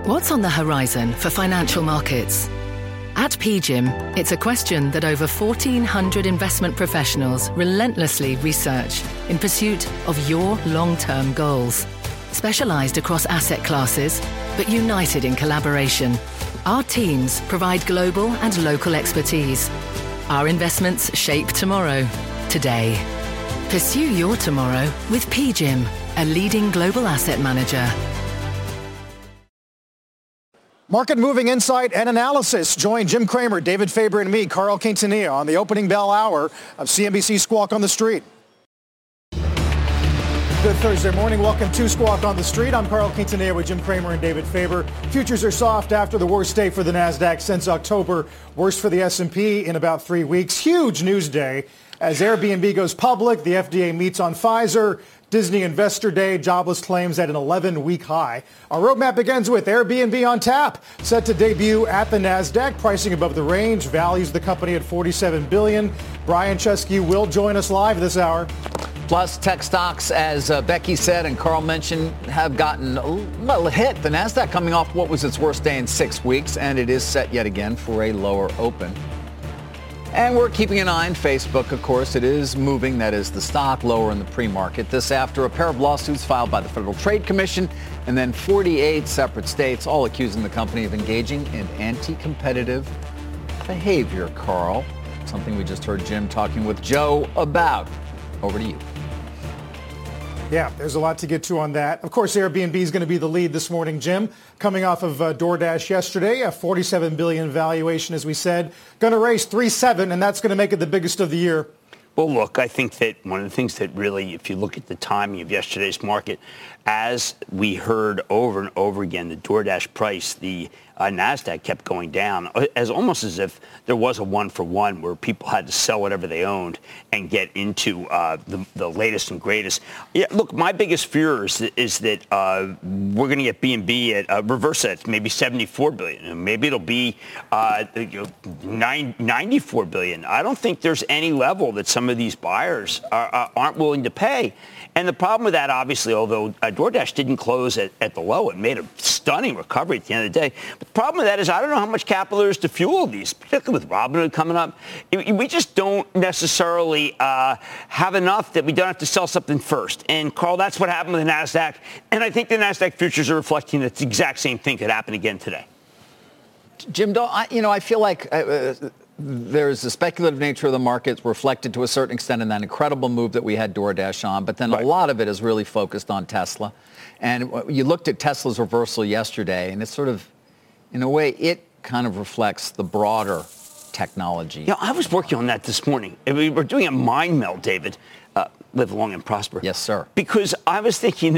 What's on the horizon for financial markets? At PGIM, it's a question that over 1,400 investment professionals relentlessly research in pursuit of your long-term goals. Specialized across asset classes, but united in collaboration, our teams provide global and local expertise. Our investments shape tomorrow, today. Pursue your tomorrow with PGIM, a leading global asset manager. Market moving insight and analysis. Join Jim Cramer, David Faber, and me, Carl Quintanilla, on the opening bell hour of CNBC Squawk on the Street. Good Thursday morning. Welcome to Squawk on the Street. I'm Carl Quintanilla with Jim Cramer and David Faber. Futures are soft after the worst day for the NASDAQ since October. Worst for the S&P in about 3 weeks. Huge news day as Airbnb goes public. The FDA meets on Pfizer. Disney Investor Day, jobless claims at an 11-week high. Our roadmap begins with Airbnb on tap, set to debut at the NASDAQ, pricing above the range, values the company at $47 billion. Brian Chesky will join us live this hour. Plus, tech stocks, as Becky said and Carl mentioned, have gotten a hit. The NASDAQ coming off what was its worst day in 6 weeks, and it is set yet again for a lower open. And we're keeping an eye on Facebook, of course. It is moving, that is the stock, lower in the pre-market. This after a pair of lawsuits filed by the Federal Trade Commission and then 48 separate states, all accusing the company of engaging in anti-competitive behavior, Carl. Something we just heard Jim talking with Joe about. Over to you. Yeah, there's a lot to get to on that. Of course, Airbnb is going to be the lead this morning, Jim. Coming off of DoorDash yesterday, a $47 billion valuation, as we said. Going to raise $3.7 billion, and that's going to make it the biggest of the year. Well, look, I think that one of the things that really, if you look at the timing of yesterday's market, as we heard over and over again, the DoorDash price, the NASDAQ kept going down, almost as if there was a one-for-one where people had to sell whatever they owned and get into the latest and greatest. Yeah, look, my biggest fear is that we're going to get B&B at reverse at maybe $74 billion. Maybe it'll be $94 billion. I don't think there's any level that some of these buyers aren't willing to pay. And the problem with that, obviously, although DoorDash didn't close at the low, it made a stunning recovery at the end of the day. But the problem with that is I don't know how much capital there is to fuel these, particularly with Robinhood coming up. We just don't necessarily have enough that we don't have to sell something first. And, Carl, that's what happened with the NASDAQ. And I think the NASDAQ futures are reflecting that the exact same thing could happen again today. Jim, I feel like there's the speculative nature of the markets reflected to a certain extent in that incredible move that we had DoorDash on, but then a lot of it is really focused on Tesla. And you looked at Tesla's reversal yesterday, and it's sort of, in a way, it kind of reflects the broader technology. Yeah, I was working on that this morning. We were doing a mind meld, David. Live long and prosper. Yes, sir. Because I was thinking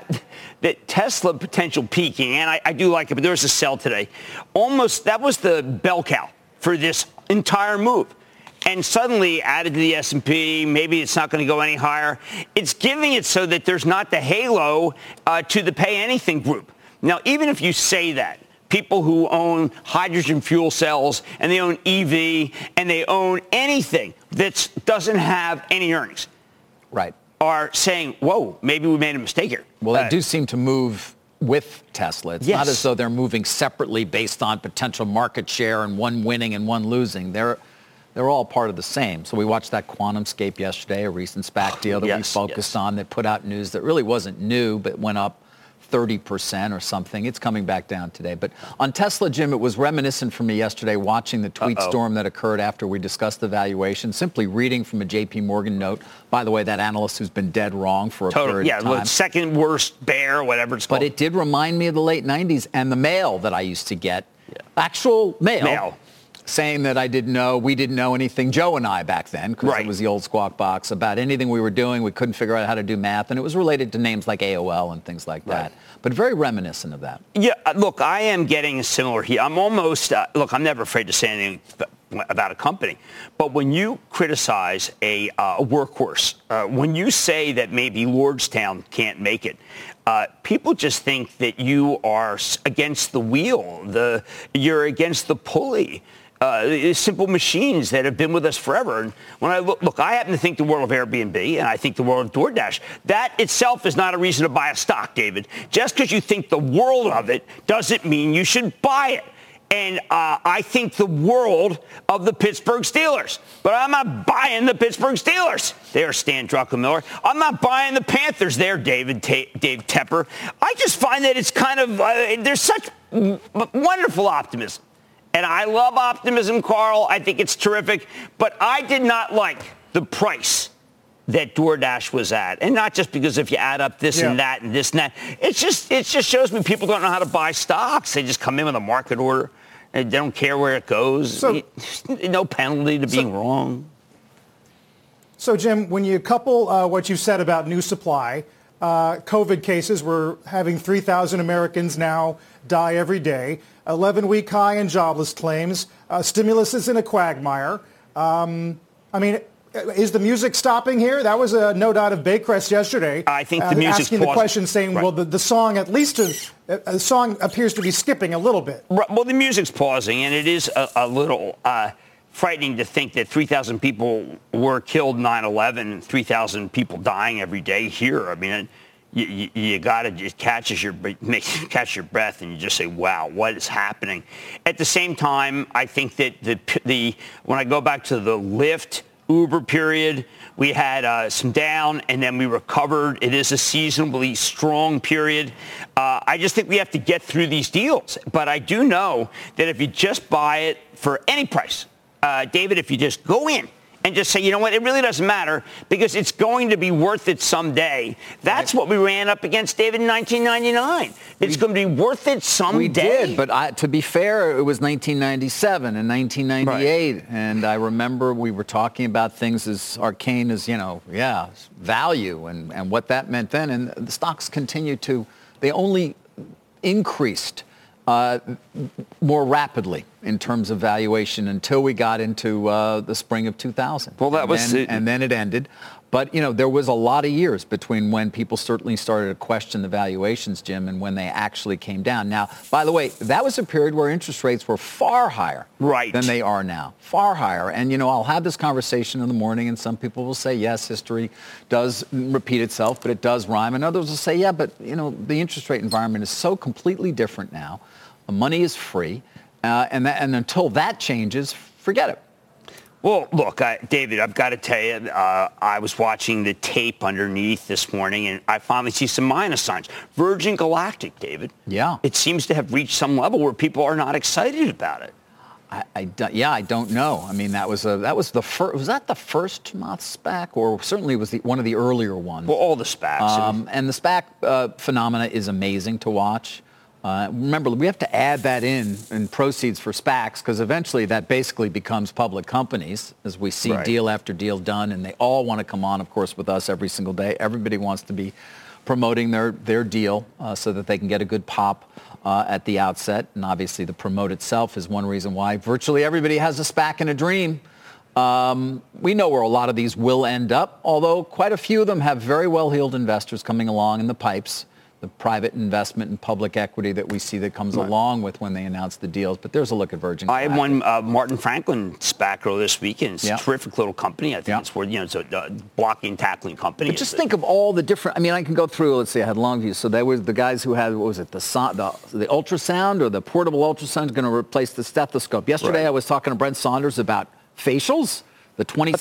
that Tesla potential peaking, and I do like it, but there was a sell today. That was the bell cow for this entire move. And suddenly added to the S&P, maybe it's not going to go any higher. It's giving it so that there's not the halo to the pay anything group. Now, even if you say that, people who own hydrogen fuel cells and they own EV and they own anything that doesn't have any earnings, right, are saying, whoa, maybe we made a mistake here. Well, they do seem to move with Tesla. It's not as though they're moving separately based on potential market share and one winning and one losing. They're all part of the same. So we watched that QuantumScape yesterday, a recent SPAC deal that we focused on that put out news that really wasn't new, but went up 30% or something. It's coming back down today. But on Tesla, Jim, it was reminiscent for me yesterday watching the tweet storm that occurred after we discussed the valuation, simply reading from a JP Morgan note. By the way, that analyst who's been dead wrong for a period of time. Yeah, second worst bear, whatever it's called. But it did remind me of the late 90s and the mail that I used to get. Yeah. Actual mail. Saying that we didn't know anything, Joe and I back then, because it was the old Squawk Box, about anything we were doing. We couldn't figure out how to do math, and it was related to names like AOL and things like that. But very reminiscent of that. Yeah, look, I am getting a similar here. I'm almost, I'm never afraid to say anything about a company. But when you criticize a workhorse, when you say that maybe Lordstown can't make it, people just think that you are against the wheel, you're against the pulley. simple machines that have been with us forever. And when I look, I happen to think the world of Airbnb, and I think the world of DoorDash. That itself is not a reason to buy a stock, David. Just because you think the world of it doesn't mean you should buy it. And I think the world of the Pittsburgh Steelers. But I'm not buying the Pittsburgh Steelers. There, Stan Druckenmiller. I'm not buying the Panthers there, Dave Tepper. I just find that it's kind of, there's such wonderful optimism. And I love optimism, Carl. I think it's terrific. But I did not like the price that DoorDash was at. And not just because if you add up this and that and this and that. It just shows me people don't know how to buy stocks. They just come in with a market order. And they don't care where it goes. So, no penalty to being wrong. So, Jim, when you couple what you said about new supply, COVID cases, we're having 3,000 Americans now die every day, 11-week high in jobless claims, stimulus is in a quagmire. Is the music stopping here? That was a note out of Baycrest yesterday. I think the music's asking the question, saying, right. Well, the song at least the song appears to be skipping a little bit. Well, the music's pausing, and it is a little frightening to think that 3,000 people were killed 9/11 and 3,000 people dying every day here. I mean, you got to just catch your breath, and you just say, "Wow, what is happening?" At the same time, I think that when I go back to the Lyft Uber period, we had some down, and then we recovered. It is a seasonably strong period. I just think we have to get through these deals. But I do know that if you just buy it for any price, David, if you just go in and just say, you know what, it really doesn't matter because it's going to be worth it someday. That's what we ran up against, David, in 1999. It's going to be worth it someday. We did, but to be fair, it was 1997 and 1998. Right. And I remember we were talking about things as arcane as, value and what that meant then. And the stocks continued they only increased more rapidly in terms of valuation until we got into the spring of 2000. Well, that was it. And then it ended. But, there was a lot of years between when people certainly started to question the valuations, Jim, and when they actually came down. Now, by the way, that was a period where interest rates were far higher than they are now. Far higher. And, I'll have this conversation in the morning, and some people will say, yes, history does repeat itself, but it does rhyme. And others will say, yeah, but, the interest rate environment is so completely different now. Money is free. And until that changes, forget it. Well, look, David, I've got to tell you, I was watching the tape underneath this morning, and I finally see some minus signs. Virgin Galactic, David. Yeah. It seems to have reached some level where people are not excited about it. I don't know. I mean, that was the first. Was that the first SPAC, or certainly was one of the earlier ones? Well, all the SPACs. And the SPAC phenomena is amazing to watch. Remember, we have to add that in proceeds for SPACs because eventually that basically becomes public companies as we see deal after deal done, and they all want to come on, of course, with us every single day. Everybody wants to be promoting their deal so that they can get a good pop at the outset. And obviously the promote itself is one reason why virtually everybody has a SPAC and a dream. We know where a lot of these will end up, although quite a few of them have very well-heeled investors coming along in the pipes. The private investment and public equity that we see that comes along with when they announce the deals. But there's a look at Virgin Galactic. I had one Martin Franklin SPAC earlier this weekend. It's a terrific little company. I think it's where, it's a blocking and tackling company. But just think of all the different, I can go through, let's see, I had Longview. So there was the guys who had, what was it, the ultrasound or the portable ultrasound is going to replace the stethoscope. Yesterday I was talking to Brent Saunders about facials. The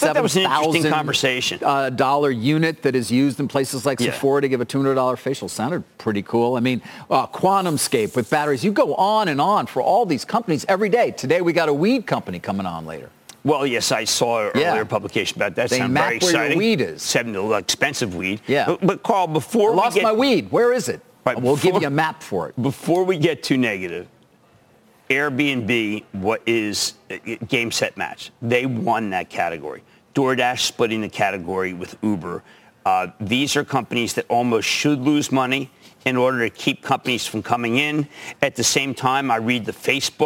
$27,000 dollar unit that is used in places like Sephora to give a $200 facial sounded pretty cool. QuantumScape with batteries. You go on and on for all these companies every day. Today we got a weed company coming on later. Well, yes, I saw an earlier publication about that. Sounds very exciting. Where your weed is. Expensive weed. Yeah. But Carl, before I lost my weed. Where is it? Right, we'll give you a map for it. Before we get too negative, Airbnb, what is game, set, match. They won that category. DoorDash splitting the category with Uber. These are companies that almost should lose money in order to keep companies from coming in. At the same time, I read the Facebook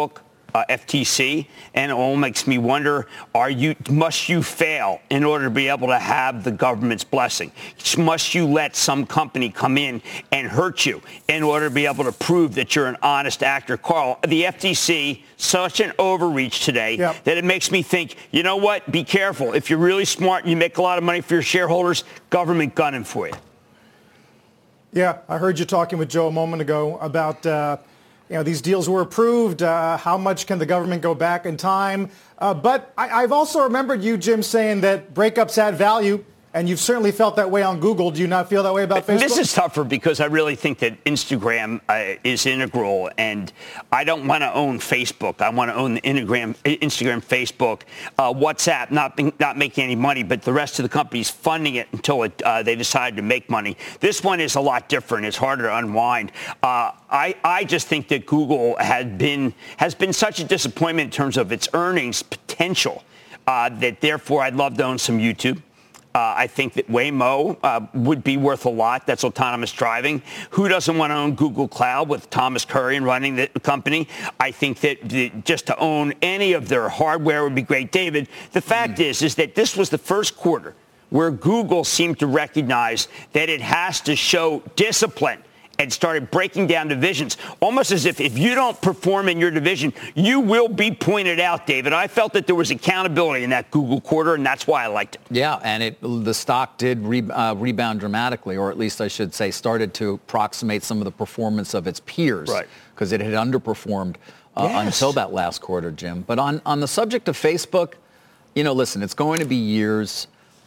FTC, and it all makes me wonder, must you fail in order to be able to have the government's blessing? Must you let some company come in and hurt you in order to be able to prove that you're an honest actor? Carl, the FTC, such an overreach today that it makes me think, you know what, be careful. If you're really smart and you make a lot of money for your shareholders, government gunning for you. Yeah, I heard you talking with Joe a moment ago about these deals were approved. How much can the government go back in time? But I've also remembered you, Jim, saying that breakups add value. And you've certainly felt that way on Google. Do you not feel that way about Facebook? This is tougher because I really think that Instagram is integral, and I don't want to own Facebook. I want to own the Instagram, Facebook, WhatsApp, not making any money, but the rest of the companies funding it until they decide to make money. This one is a lot different. It's harder to unwind. I just think that Google has been such a disappointment in terms of its earnings potential that therefore I'd love to own some YouTube. I think that Waymo would be worth a lot. That's autonomous driving. Who doesn't want to own Google Cloud with Thomas Kurian running the company? I think that just to own any of their hardware would be great. David, the fact is that this was the first quarter where Google seemed to recognize that it has to show discipline and started breaking down divisions, almost as if you don't perform in your division, you will be pointed out, David. I felt that there was accountability in that Google quarter, and that's why I liked it. Yeah, and the stock did rebound dramatically, or at least I should say started to approximate some of the performance of its peers, right? Because it had underperformed until that last quarter, Jim. But on the subject of Facebook, listen, it's going to be years.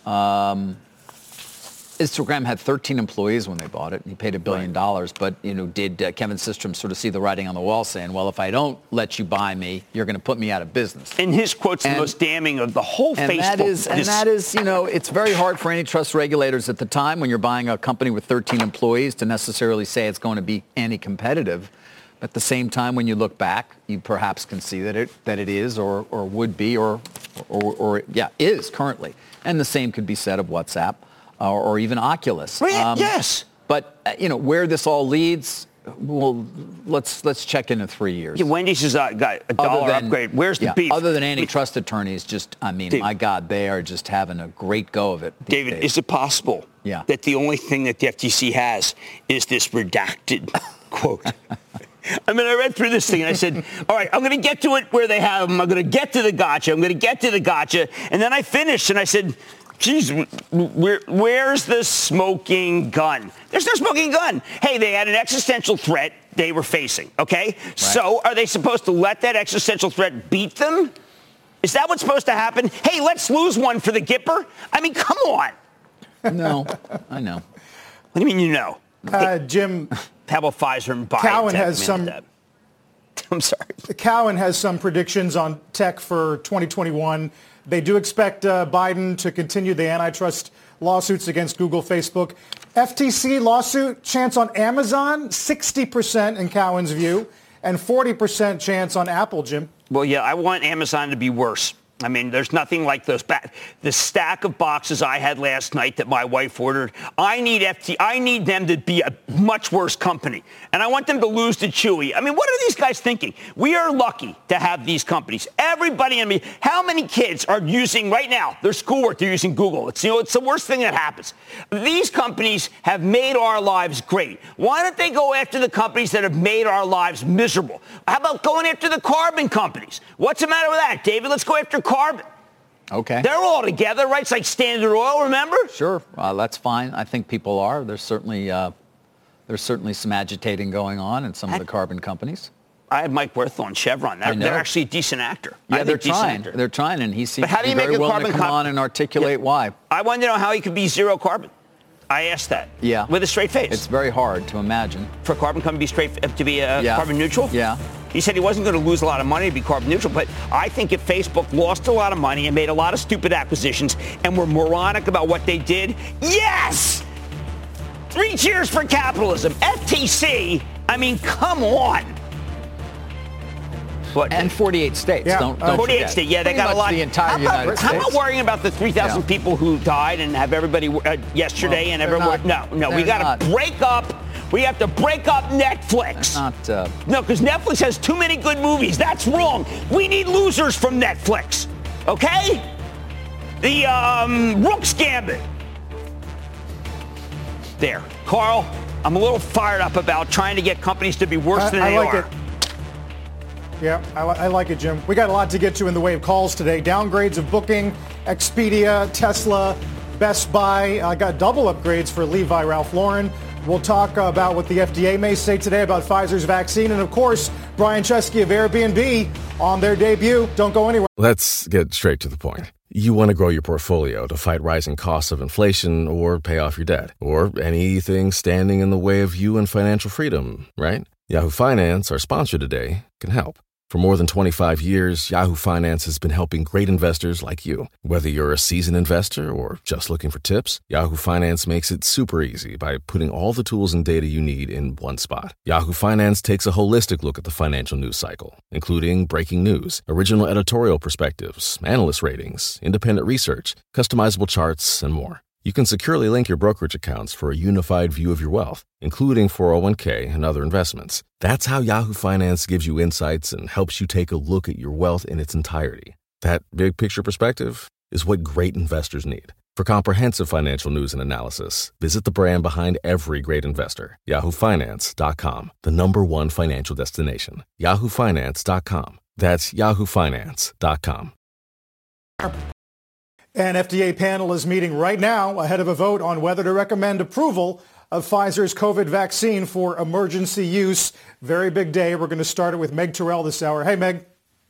Instagram had 13 employees when they bought it. He paid $1 billion. But, did Kevin Systrom sort of see the writing on the wall saying, well, if I don't let you buy me, you're going to put me out of business? And his quote's the most damning of the whole Facebook. That is, it's very hard for antitrust regulators at the time when you're buying a company with 13 employees to necessarily say it's going to be anti-competitive. At the same time, when you look back, you perhaps can see that it is or would be or is currently. And the same could be said of WhatsApp. Or even Oculus. Yes. But, where this all leads, well, let's check in 3 years. Yeah, Wendy's has got a dollar upgrade. Where's the beef? Other than antitrust attorneys, David, my God, they are just having a great go of it. David, is it possible that the only thing that the FTC has is this redacted quote? I read through this thing and I said, all right, I'm going to get to it where they have them. I'm going to get to the gotcha. And then I finished and I said, geez, where's the smoking gun? There's no smoking gun. Hey, they had an existential threat they were facing, okay? Right. So are they supposed to let that existential threat beat them? Is that what's supposed to happen? Hey, let's lose one for the Gipper? Come on. No, I know. What do you mean you know? Jim. How about Pfizer and Biden? Cowen has some... I'm sorry. Cowen has some predictions on tech for 2021. They do expect Biden to continue the antitrust lawsuits against Google, Facebook. FTC lawsuit chance on Amazon, 60% in Cowen's view, and 40% chance on Apple, Jim. Well, yeah, I want Amazon to be worse. There's nothing like those. The stack of boxes I had last night that my wife ordered, I need them to be a much worse company. And I want them to lose to Chewy. What are these guys thinking? We are lucky to have these companies. Everybody, how many kids are using right now their schoolwork? They're using Google. It's the worst thing that happens. These companies have made our lives great. Why don't they go after the companies that have made our lives miserable? How about going after the carbon companies? What's the matter with that, David? Let's go after carbon. Okay. They're all together, right? It's like Standard Oil, remember? Sure. That's fine. I think people are. There's certainly some agitating going on in some of the carbon companies. I had Mike Wirth on Chevron. They're actually a decent actor. Yeah, they're trying. They're trying, and he seems to be very willing to come on and articulate why. I wanted to know how he could be zero carbon. I asked that. Yeah. With a straight face. It's very hard to imagine. For a carbon company to be carbon neutral? Yeah. He said he wasn't going to lose a lot of money to be carbon neutral, but I think if Facebook lost a lot of money and made a lot of stupid acquisitions and were moronic about what they did, yes! 3 cheers for capitalism. FTC, come on. What? And 48 states. Yeah. Don't 48 states. Yeah, they got a lot. The entire United States. How about worrying about the 3,000 people who died and have everybody yesterday and everyone? No. We got to break up We have to break up Netflix. No, because Netflix has too many good movies. That's wrong. We need losers from Netflix. Okay? The Rook's Gambit. There. Carl, I'm a little fired up about trying to get companies to be worse than they are. Yeah, I like it, Jim. We got a lot to get to in the way of calls today. Downgrades of Booking, Expedia, Tesla, Best Buy. I got double upgrades for Levi, Ralph Lauren. We'll talk about what the FDA may say today about Pfizer's vaccine. And, of course, Brian Chesky of Airbnb on their debut. Don't go anywhere. Let's get straight to the point. You want to grow your portfolio to fight rising costs of inflation or pay off your debt or anything standing in the way of you and financial freedom, right? Yahoo Finance, our sponsor today, can help. For more than 25 years, Yahoo Finance has been helping great investors like you. Whether you're a seasoned investor or just looking for tips, Yahoo Finance makes it super easy by putting all the tools and data you need in one spot. Yahoo Finance takes a holistic look at the financial news cycle, including breaking news, original editorial perspectives, analyst ratings, independent research, customizable charts, and more. You can securely link your brokerage accounts for a unified view of your wealth, including 401k and other investments. That's how Yahoo Finance gives you insights and helps you take a look at your wealth in its entirety. That big picture perspective is what great investors need. For comprehensive financial news and analysis, visit the brand behind every great investor, yahoofinance.com, the #1 financial destination, yahoofinance.com. That's yahoofinance.com. An FDA panel is meeting right now ahead of a vote on whether to recommend approval of Pfizer's COVID vaccine for emergency use. Very big day. We're going to start it with Meg Terrell this hour. Hey, Meg.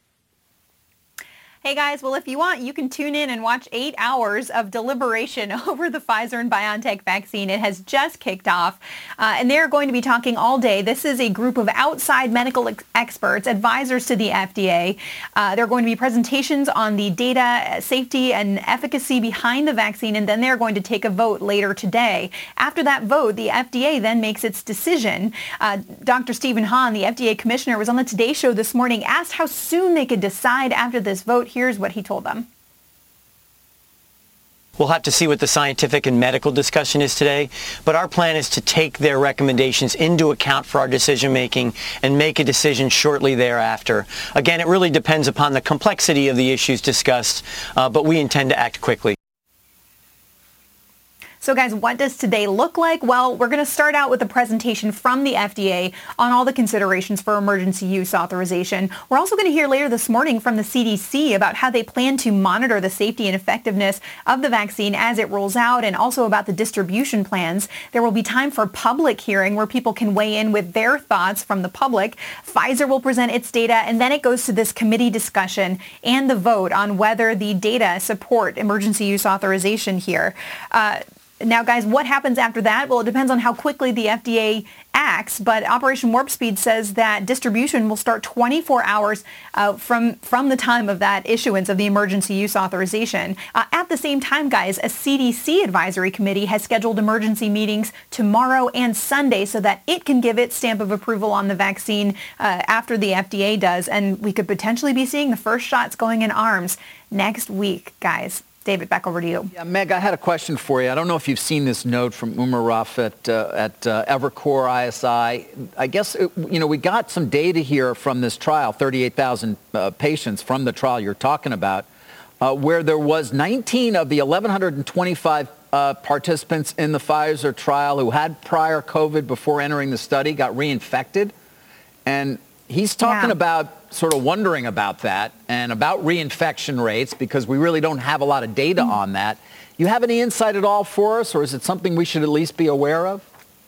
Hey guys, well if you want, you can tune in and watch 8 hours of deliberation over the Pfizer and BioNTech vaccine. It has just kicked off, and they're going to be talking all day. This is a group of outside medical experts, advisors to the FDA. There are going to be presentations on the data, safety, and efficacy behind the vaccine, and then they're going to take a vote later today. After that vote, the FDA then makes its decision. Dr. Stephen Hahn, the FDA commissioner, was on the Today Show this morning, asked how soon they could decide after this vote. Here's what he told them. We'll have to see what the scientific and medical discussion is today, but our plan is to take their recommendations into account for our decision making and make a decision shortly thereafter. Again, it really depends upon the complexity of the issues discussed, but we intend to act quickly. So guys, what does today look like? Well, we're going to start out with a presentation from the FDA on all the considerations for emergency use authorization. We're also going to hear later this morning from the CDC about how they plan to monitor the safety and effectiveness of the vaccine as it rolls out, and also about the distribution plans. There will be time for public hearing where people can weigh in with their thoughts from the public. Pfizer will present its data, and then it goes to this committee discussion and the vote on whether the data support emergency use authorization here. Now, guys, what happens after that? Well, it depends on how quickly the FDA acts, but Operation Warp Speed says that distribution will start 24 hours from the time of that issuance of the emergency use authorization. At the same time, guys, a CDC advisory committee has scheduled emergency meetings tomorrow and Sunday so that it can give its stamp of approval on the vaccine after the FDA does, and we could potentially be seeing the first shots going in arms next week, guys. David, back over to you. Yeah, Meg, I had a question for you. I don't know if you've seen this note from Umar Rauf at Evercore ISI. I guess, we got some data here from this trial, 38,000 patients from the trial you're talking about, where there was 19 of the 1,125 participants in the Pfizer trial who had prior COVID before entering the study got reinfected. And he's talking about sort of wondering about that and about reinfection rates, because we really don't have a lot of data on that. You have any insight at all for us, or is it something we should at least be aware of?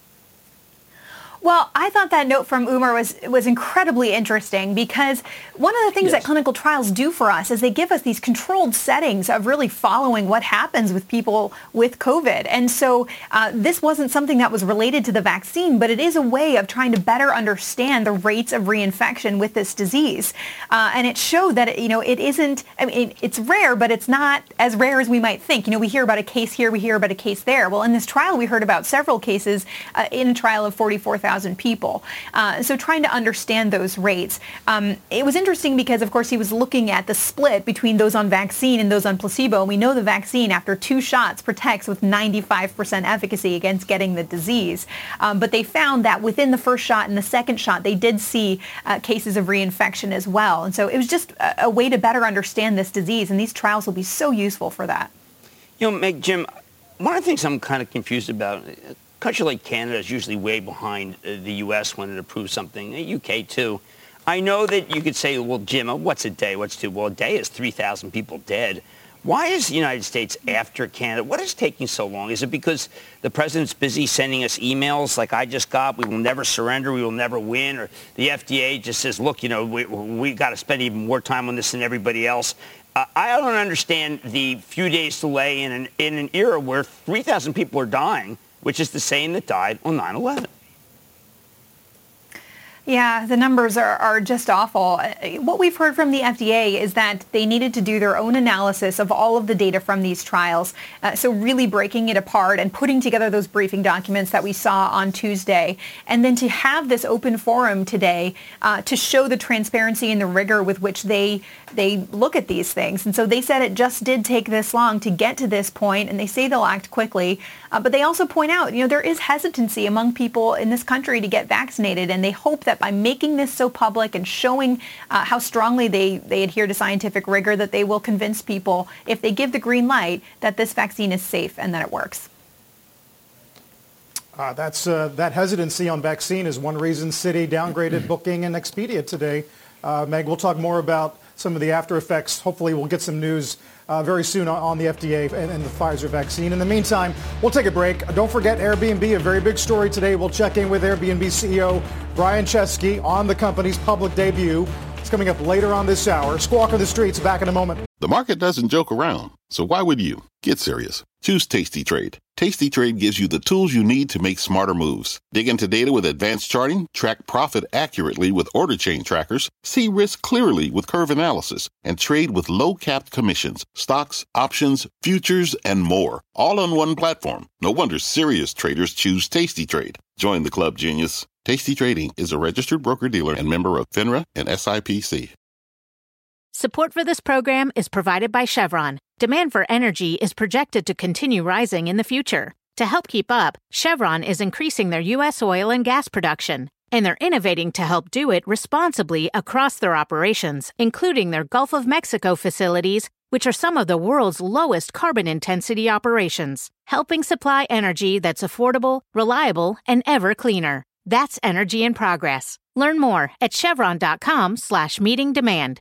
Well, I thought that note from Umar was incredibly interesting, because one of the things that clinical trials do for us is they give us these controlled settings of really following what happens with people with COVID. And so this wasn't something that was related to the vaccine, but it is a way of trying to better understand the rates of reinfection with this disease. And it showed that, it isn't, it's rare, but it's not as rare as we might think. We hear about a case here, we hear about a case there. Well, in this trial, we heard about several cases in a trial of 44,000 2,000 people. So trying to understand those rates. It was interesting because, of course, he was looking at the split between those on vaccine and those on placebo. And we know the vaccine, after 2 shots, protects with 95% efficacy against getting the disease. But they found that within the first shot and the second shot, they did see cases of reinfection as well. And so it was just a way to better understand this disease. And these trials will be so useful for that. You know, Meg, Jim, one of the things I'm kind of confused about, a country like Canada is usually way behind the U.S. when it approves something, the UK too. I know that you could say, well, Jim, what's a day? What's 2? Well, a day is 3,000 people dead. Why is the United States after Canada? What is taking so long? Is it because the president's busy sending us emails like I just got, we will never surrender, we will never win, or the FDA just says, look, you know, we got to spend even more time on this than everybody else? I don't understand the few days delay in an era where 3,000 people are dying, which is the same that died on 9/11. Yeah, the numbers are just awful. What we've heard from the FDA is that they needed to do their own analysis of all of the data from these trials. So really breaking it apart and putting together those briefing documents that we saw on Tuesday. And then to have this open forum today to show the transparency and the rigor with which they look at these things. And so they said it just did take this long to get to this point, and they say they'll act quickly. But they also point out, you know, there is hesitancy among people in this country to get vaccinated, and they hope that by making this so public and showing how strongly they adhere to scientific rigor, that they will convince people, if they give the green light, that this vaccine is safe and that it works. That hesitancy on vaccine is one reason Citi downgraded Booking and Expedia today. Meg, we'll talk more about some of the after effects. Hopefully we'll get some news very soon on the FDA and the Pfizer vaccine. In the meantime, we'll take a break. Don't forget Airbnb, a very big story today. We'll check in with Airbnb CEO Brian Chesky on the company's public debut. It's coming up later on this hour. Squawk on the Streets, back in a moment. The market doesn't joke around, so why would you? Get serious. Choose Tasty Trade. Tasty Trade gives you the tools you need to make smarter moves. Dig into data with advanced charting, track profit accurately with order chain trackers, see risk clearly with curve analysis, and trade with low-capped commissions, stocks, options, futures, and more. All on one platform. No wonder serious traders choose Tasty Trade. Join the club, genius. Tasty Trading is a registered broker-dealer and member of FINRA and SIPC. Support for this program is provided by Chevron. Demand for energy is projected to continue rising in the future. To help keep up, Chevron is increasing their U.S. oil and gas production, and they're innovating to help do it responsibly across their operations, including their Gulf of Mexico facilities, which are some of the world's lowest carbon intensity operations, helping supply energy that's affordable, reliable, and ever cleaner. That's energy in progress. Learn more at chevron.com/meeting demand.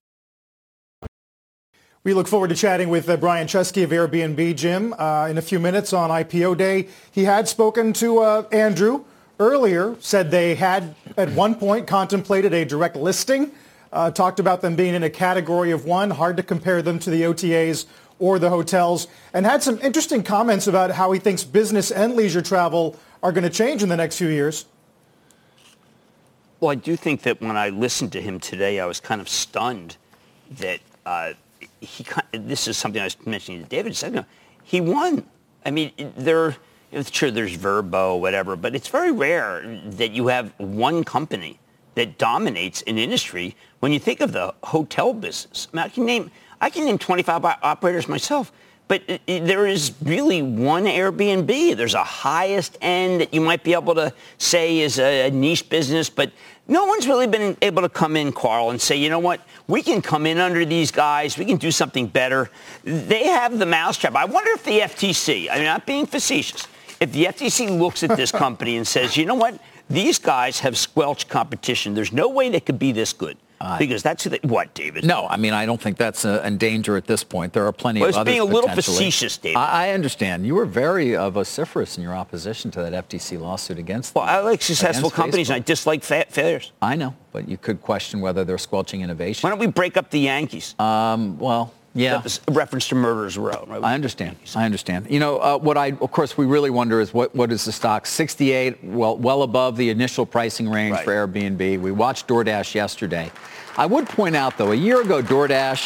We look forward to chatting with Brian Chesky of Airbnb, Jim, in a few minutes on IPO Day. He had spoken to Andrew earlier, said they had at one point contemplated a direct listing, talked about them being in a category of one, hard to compare them to the OTAs or the hotels, and had some interesting comments about how he thinks business and leisure travel are going to change in the next few years. Well, I do think that when I listened to him today, I was kind of stunned that this is something I was mentioning to David a second ago. He won. I mean, it's true there's Vrbo, whatever, but it's very rare that you have one company that dominates an industry. When you think of the hotel business, I mean, I can name 25 operators myself, but there is really one Airbnb. There's a highest end that you might be able to say is a niche business, but no one's really been able to come in, Carl, and say, you know what, we can come in under these guys. We can do something better. They have the mousetrap. I wonder if the FTC, I'm not being facetious, if the FTC looks at this company and says, you know what, these guys have squelched competition. There's no way they could be this good. Because that's what, David? No, I mean, I don't think that's in danger at this point. There are plenty of others. It's being a little facetious, David. I understand. You were very vociferous in your opposition to that FTC lawsuit against them. Well, I like successful companies, and I dislike failures. I know, but you could question whether they're squelching innovation. Why don't we break up the Yankees? Well, yeah. That was a reference to Murderers Row. Right? I understand. You know, of course, we really wonder is what is the stock? 68, well above the initial pricing range for Airbnb. We watched DoorDash yesterday. I would point out, though, a year ago, DoorDash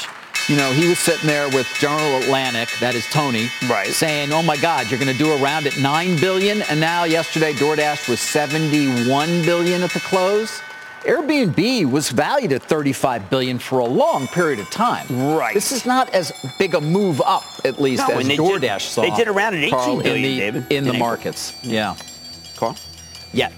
You know, he was sitting there with General Atlantic, that is Tony, right, saying, oh, my God, you're going to do around at $9 billion. And now yesterday, DoorDash was $71 billion at the close. Airbnb was valued at $35 billion for a long period of time. Right. This is not as big a move up, at least, as DoorDash saw. They did around at $18 billion, David. In the markets. Yeah. Carl? Yeah.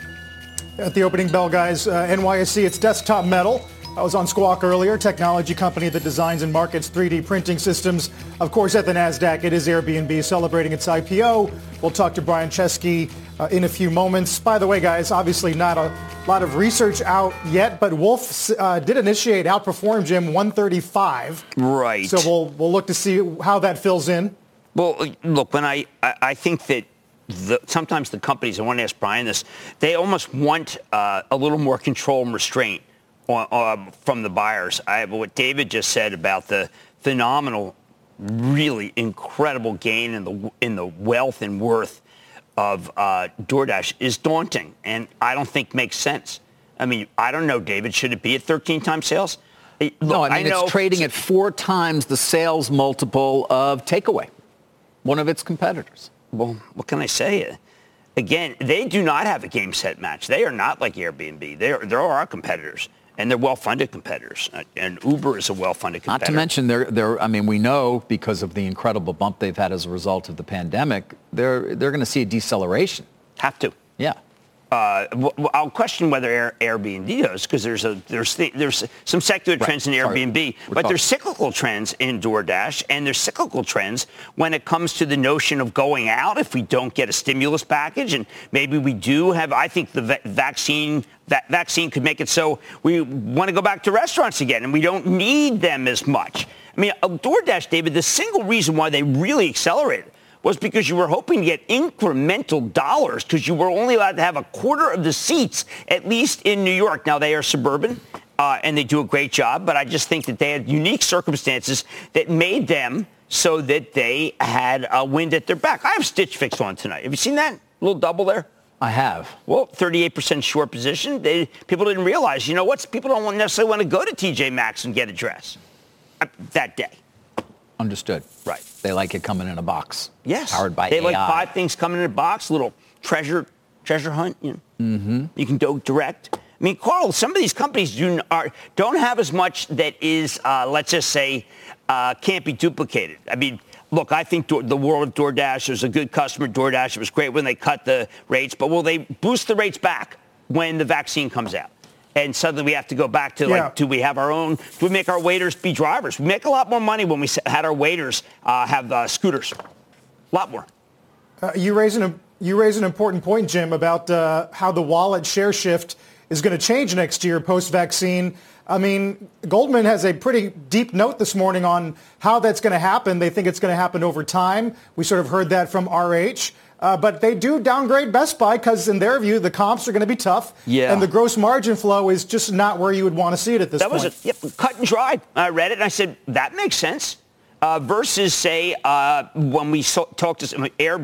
At the opening bell, guys, NYSE, it's Desktop Metal. I was on Squawk earlier, technology company that designs and markets 3D printing systems. Of course, at the NASDAQ, it is Airbnb celebrating its IPO. We'll talk to Brian Chesky in a few moments. By the way, guys, obviously not a lot of research out yet, but Wolf did initiate Outperform, Jim, 135. Right. So we'll look to see how that fills in. Well, look, when I think that sometimes the companies, I want to ask Brian this, they almost want a little more control and restraint from the buyers. What David just said about the phenomenal, really incredible gain in the wealth and worth of DoorDash is daunting, and I don't think makes sense. I mean, I don't know, David, should it be at 13 times sales? Look, no, I mean, it's trading at 4 times the sales multiple of Takeaway, one of its competitors. Well, what can I say? Again, they do not have a game set match. They are not like Airbnb. They're our competitors. And they're well-funded competitors. And Uber is a well-funded competitor. Not to mention, I mean, we know because of the incredible bump they've had as a result of the pandemic, they're going to see a deceleration. Have to. Yeah. I'll question whether Airbnb does, because there's some secular trends in Airbnb, but there's cyclical trends in DoorDash, and there's cyclical trends when it comes to the notion of going out if we don't get a stimulus package, and maybe we do have. I think the vaccine could make it so we want to go back to restaurants again, and we don't need them as much. I mean, DoorDash, David, the single reason why they really accelerated was because you were hoping to get incremental dollars because you were only allowed to have a quarter of the seats, at least in New York. Now, they are suburban, and they do a great job, but I just think that they had unique circumstances that made them so that they had a wind at their back. I have Stitch Fix on tonight. Have you seen that little double there? I have. Well, 38% short position. People didn't realize, people don't necessarily want to go to TJ Maxx and get a dress that day. Understood. Right. They like it coming in a box. Yes. Powered by they AI. Like 5 things coming in a box, little treasure hunt. Mm-hmm. You can go direct. I mean, Carl, some of these companies don't have as much that is, let's just say, can't be duplicated. I mean, look, I think the world of DoorDash is a good customer. DoorDash, it was great when they cut the rates, but will they boost the rates back when the vaccine comes out? And suddenly we have to go back to, do we have our own, do we make our waiters be drivers? We make a lot more money when we had our waiters have scooters. A lot more. You raise an important point, Jim, about how the wallet share shift is going to change next year post-vaccine. I mean, Goldman has a pretty deep note this morning on how that's going to happen. They think it's going to happen over time. We sort of heard that from RH. But they do downgrade Best Buy because, in their view, the comps are going to be tough. Yeah. And the gross margin flow is just not where you would want to see it at this point. That was cut and dry. I read it and I said, that makes sense. Versus, say, when we talked to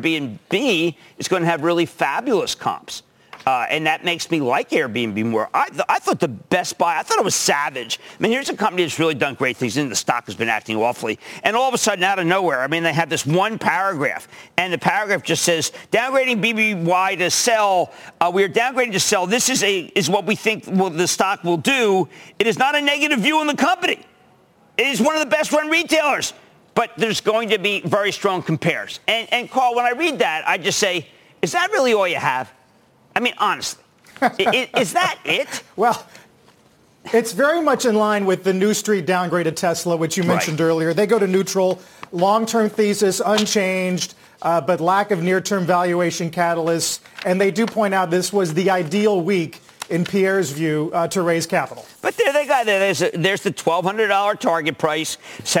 Airbnb, it's going to have really fabulous comps. And that makes me like Airbnb more. I thought the Best Buy, I thought it was savage. I mean, here's a company that's really done great things, and the stock has been acting awfully. And all of a sudden, out of nowhere, I mean, they have this one paragraph, and the paragraph just says, downgrading BBY to sell. We are downgrading to sell. This is what we think the stock will do. It is not a negative view on the company. It is one of the best-run retailers. But there's going to be very strong compares. And Carl, when I read that, I just say, is that really all you have? I mean, honestly, is that it? Well, it's very much in line with the New Street downgrade of Tesla, which you mentioned earlier. They go to neutral, long-term thesis unchanged, but lack of near-term valuation catalysts. And they do point out this was the ideal week, in Pierre's view, to raise capital. But there they got there's the $1,200 target price,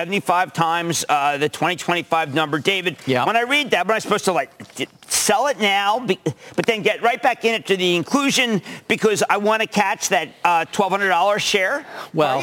75 times the 2025 number. David, when I read that, when I'm supposed to sell it now, but then get right back in it to the inclusion because I want to catch that $1,200 share? Well,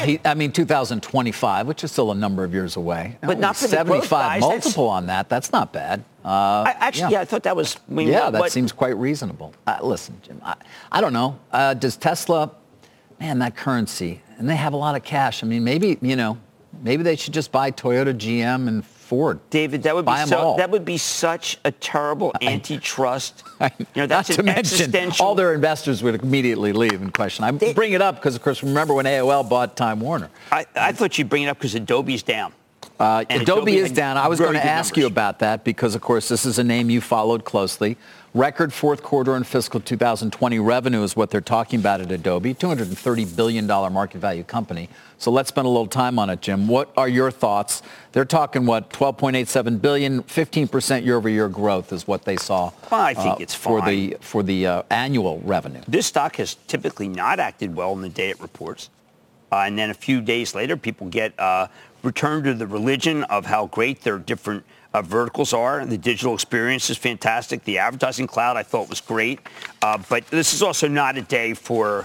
2025, which is still a number of years away. But not for the 75 multiple on that. That's not bad. I thought that was... that seems quite reasonable. Listen, Jim, I don't know. Does Tesla, man, that currency, and they have a lot of cash. I mean, maybe Maybe they should just buy Toyota, GM, and Ford. David, that would be such a terrible antitrust. Not to mention, all their investors would immediately leave and question. I bring it up because, of course, remember when AOL bought Time Warner. I thought you'd bring it up because Adobe's down. Adobe is down. I was going to ask you about that because, of course, this is a name you followed closely. Record fourth quarter in fiscal 2020 revenue is what they're talking about at Adobe, $230 billion market value company. So let's spend a little time on it, Jim. What are your thoughts? They're talking, $12.87 billion, 15% year-over-year growth is what they saw. Well, I think it's fine. For the annual revenue. This stock has typically not acted well in the day it reports. And then a few days later, people get returned to the religion of how great their different verticals are. The digital experience is fantastic. The advertising cloud, I thought, was great. But this is also not a day for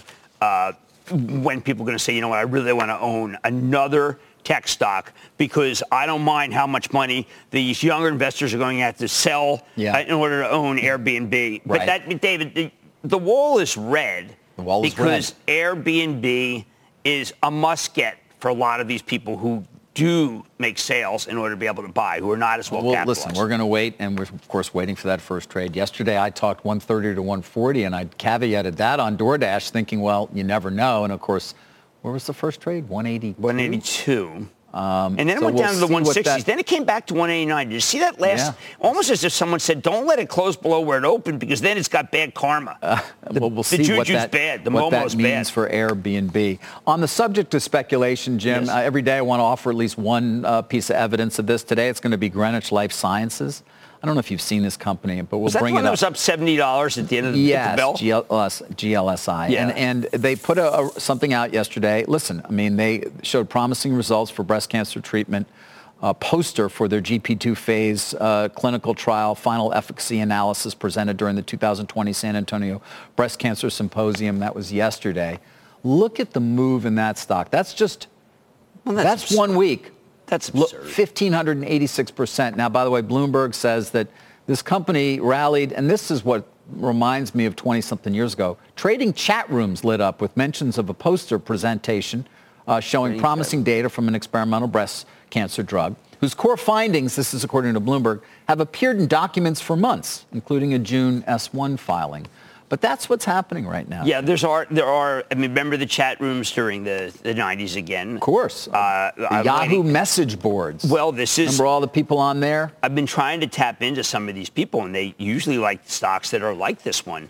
when people are going to say, you know what, I really want to own another tech stock because I don't mind how much money these younger investors are going to have to sell in order to own Airbnb. Right. But David, the wall is red because Airbnb is a must-get for a lot of these people who do make sales in order to be able to buy, who are not as well capitalized. Listen, we're going to wait, and we're, of course, waiting for that first trade. Yesterday, I talked 130 to 140, and I caveated that on DoorDash, thinking, well, you never know. And, of course, where was the first trade? 180. 182. And then it went down to the 160s. Then it came back to 189. Did you see that last? Yeah. Almost as if someone said, don't let it close below where it opened because then it's got bad karma. We'll see what that, bad. The what Momo's that means bad. for Airbnb. On the subject of speculation, Jim, every day I want to offer at least one piece of evidence of this. Today it's going to be Greenwich Life Sciences. I don't know if you've seen this company, but we'll bring it up. That was up $70 at the end of the bell? Yes, GLSI. Yeah. And they put something out yesterday. Listen, I mean, they showed promising results for breast cancer treatment. A poster for their GP2 phase clinical trial final efficacy analysis presented during the 2020 San Antonio Breast Cancer Symposium. That was yesterday. Look at the move in that stock. That's just, that's 1 week. That's absurd. 1,586%. Now, by the way, Bloomberg says that this company rallied, and this is what reminds me of 20-something years ago. Trading chat rooms lit up with mentions of a poster presentation showing promising data from an experimental breast cancer drug, whose core findings, this is according to Bloomberg, have appeared in documents for months, including a June S1 filing. But that's what's happening right now. Yeah, there are. I mean, remember the chat rooms during the 90s again? Of course. The Yahoo message boards. Well, remember all the people on there? I've been trying to tap into some of these people, and they usually like stocks that are like this one.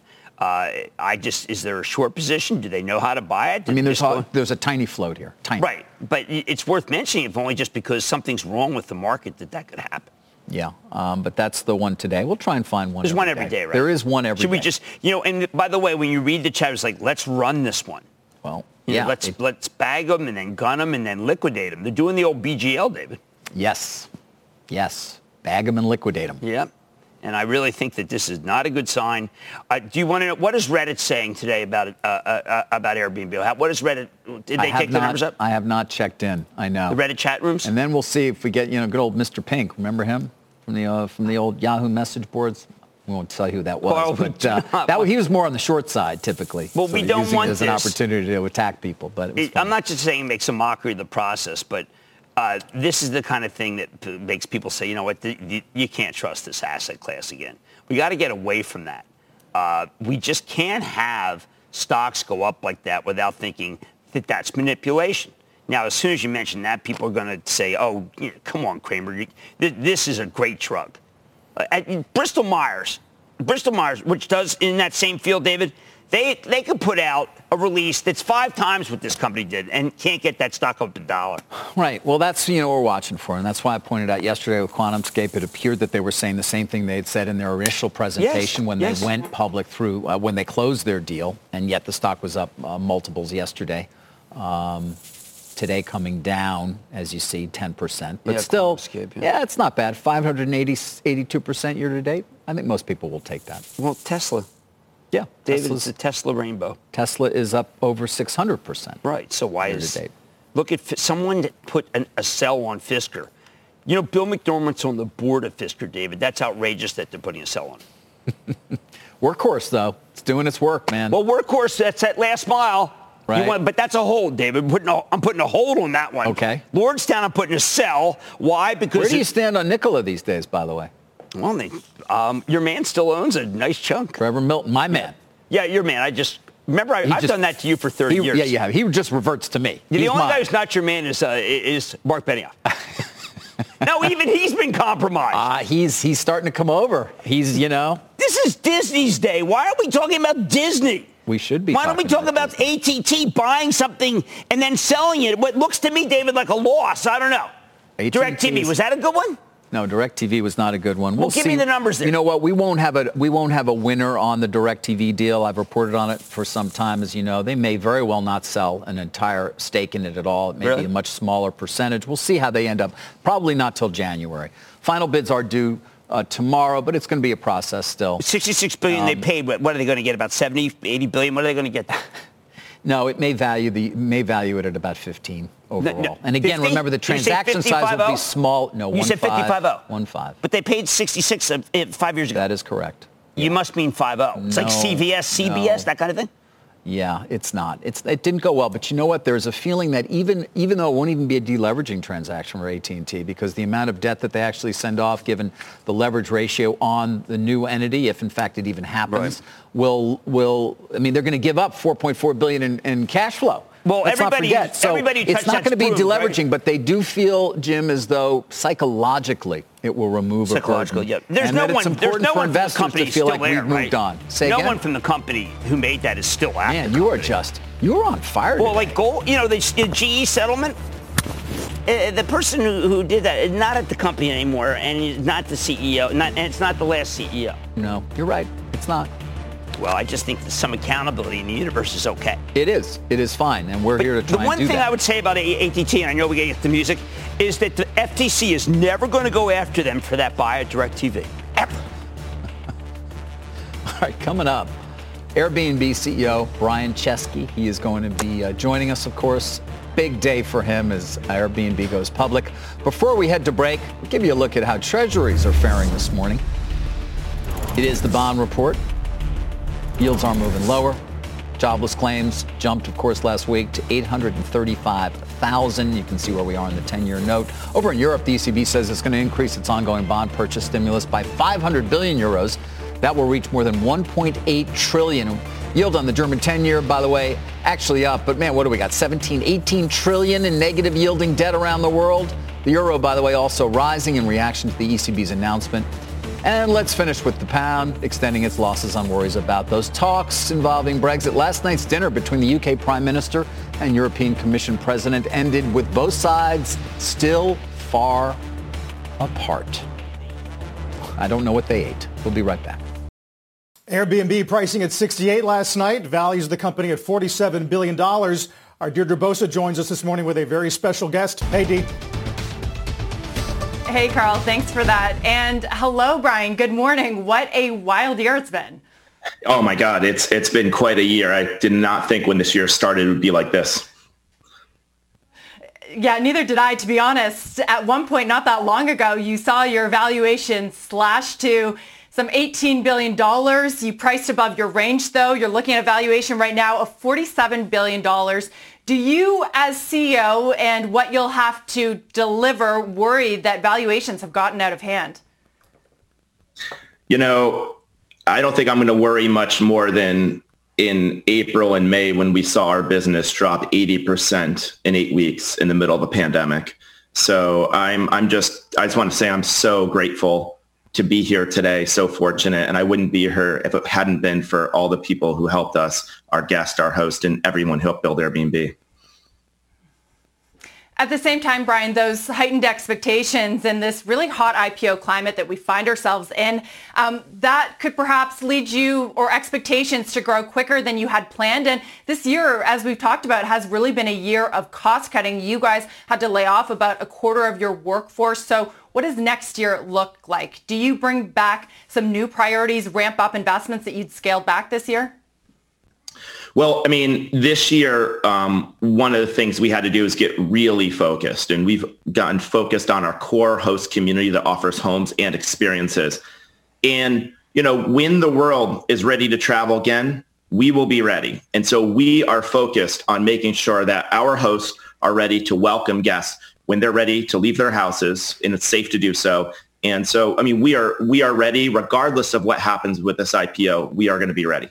Is there a short position? Do they know how to buy it? I mean, there's a tiny float here. Tiny. Right. But it's worth mentioning, if only just because something's wrong with the market, that could happen. Yeah, but that's the one today. We'll try and find one. There's one every day, right? There is one every day. Should we just, and by the way, when you read the chat, it's like, let's run this one. Well, let's bag them and then gun them and then liquidate them. They're doing the old BGL, David. Yes. Bag them and liquidate them. Yep. And I really think that this is not a good sign. Do you want to know, what is Reddit saying today about Airbnb? What is Reddit? Did they take the numbers up? I have not checked in. I know. The Reddit chat rooms? And then we'll see if we get, good old Mr. Pink. Remember him from the old Yahoo message boards? We won't tell you who that was. But he was more on the short side, typically. Well, we don't want this as an opportunity to attack people. But I'm not just saying it makes a mockery of the process, but this is the kind of thing that makes people say, you know what, you can't trust this asset class again. We got to get away from that. We just can't have stocks go up like that without thinking that that's manipulation. Now, as soon as you mention that, people are going to say, oh, come on, Cramer, this is a great drug. Bristol Myers, which does in that same field, David, they could put out a release that's 5 times what this company did and can't get that stock up to $1. Right. Well, that's, what we're watching for. And that's why I pointed out yesterday with QuantumScape, it appeared that they were saying the same thing they had said in their initial presentation when they went public through, when they closed their deal. And yet the stock was up multiples yesterday. Today coming down, as you see, 10%. But still, it's not bad. 582% year to date. I think most people will take that. Well, Tesla. Yeah. David, it's a Tesla rainbow. Tesla is up over 600%. Right. So why look at someone that put a sell on Fisker. Bill McDermott's on the board of Fisker, David. That's outrageous that they're putting a sell on it. Workhorse, though. It's doing its work, man. Well, Workhorse, that's that last mile. Right. But that's a hold, David. I'm putting a hold on that one. Okay. Lordstown, I'm putting a sell. Why? Because where do you stand on Nikola these days, by the way? Well, your man still owns a nice chunk. Trevor Milton, my man. Yeah, your man. I've done that to you for 30 years. Yeah, you have. He just reverts to me. The only guy who's not your man is Mark Benioff. No, even he's been compromised. He's starting to come over. This is Disney's day. Why are we talking about Disney? We should be. Why don't we talk about AT&T buying something and then selling it? What looks to me, David, like a loss. I don't know. DirecTV, was that a good one? No, DirecTV was not a good one. Well, give me the numbers there. You know what? We won't have a winner on the DirecTV deal. I've reported on it for some time, as you know. They may very well not sell an entire stake in it at all. It may be a much smaller percentage. We'll see how they end up. Probably not till January. Final bids are due tomorrow, but it's going to be a process still. $66 billion they paid. What are they going to get? About 70, 80 billion? What are they going to get? No, it may value it at about 15 overall. No, and again, 50? Remember the transaction size will be small. No, you said 55.0. 1.5. But they paid 66 5 years ago. That is correct. You must mean 5.0. It's like CVS, CBS, that kind of thing? Yeah, it's not. It didn't go well. But you know what? There's a feeling that even though it won't even be a deleveraging transaction for AT&T, because the amount of debt that they actually send off, given the leverage ratio on the new entity, if in fact it even happens, they're going to give up $4.4 billion in cash flow. Well, let's everybody not forget. So it's not going to be deleveraging, right? But they do feel, Jim, as though psychologically it will remove a burden. Yeah. There's no one from the company to feel like we've moved on. No one from the company who made that is still active. Man, you were on fire. Well, like the GE settlement. The person who did that is not at the company anymore, and he's not the CEO. And it's not the last CEO. No, you're right. It's not. Well, I just think some accountability in the universe is okay. It is. It is fine, and we're here to try and do that. The one thing I would say about AT&T, and I know we got to get the music, is that the FTC is never going to go after them for that buy at DirecTV. Ever. All right, coming up, Airbnb CEO Brian Chesky. He is going to be joining us, of course. Big day for him as Airbnb goes public. Before we head to break, we'll give you a look at how treasuries are faring this morning. It is the bond report. Yields are moving lower. Jobless claims jumped, of course, last week to 835,000. You can see where we are in the 10-year note. Over in Europe, the ECB says it's going to increase its ongoing bond purchase stimulus by 500 billion euros. That will reach more than 1.8 trillion. Yield on the German 10-year, by the way, actually up. But, man, what do we got? 18 trillion in negative yielding debt around the world. The euro, by the way, also rising in reaction to the ECB's announcement. And let's finish with the pound, extending its losses on worries about those talks involving Brexit. Last night's dinner between the UK Prime Minister and European Commission President ended with both sides still far apart. I don't know what they ate. We'll be right back. Airbnb pricing at 68 last night, values the company at $47 billion. Our Deirdre Bosa joins us this morning with a very special guest. Hey, Dee. Hey, Carl, thanks for that. And hello, Brian. Good morning. What a wild year it's been. Oh, my God. It's been quite a year. I did not think when this year started it would be like this. Yeah, neither did I, to be honest. At one point, not that long ago, you saw your valuation slash to some $18 billion. You priced above your range, though. You're looking at a valuation right now of $47 billion. Do you, as CEO, and what you'll have to deliver, worry that valuations have gotten out of hand? You know, I don't think I'm going to worry much more than in April and May when we saw our business drop 80% in 8 weeks in the middle of a pandemic. So I just want to say I'm so grateful to be here today, so fortunate. And I wouldn't be here if it hadn't been for all the people who helped us, our guest, our host, and everyone who helped build Airbnb. At the same time, Brian, those heightened expectations and this really hot IPO climate that we find ourselves in, that could perhaps lead you or expectations to grow quicker than you had planned. And this year, as we've talked about, has really been a year of cost cutting. You guys had to lay off about a quarter of your workforce. So what does next year look like? Do you bring back some new priorities, ramp up investments that you'd scaled back this year? Well, I mean, this year, one of the things we had to do is get really focused, and we've gotten focused on our core host community that offers homes and experiences. And, you know, when the world is ready to travel again, we will be ready. And so we are focused on making sure that our hosts are ready to welcome guests when they're ready to leave their houses and it's safe to do so. And so, I mean, we are ready regardless of what happens with this IPO. We are going to be ready.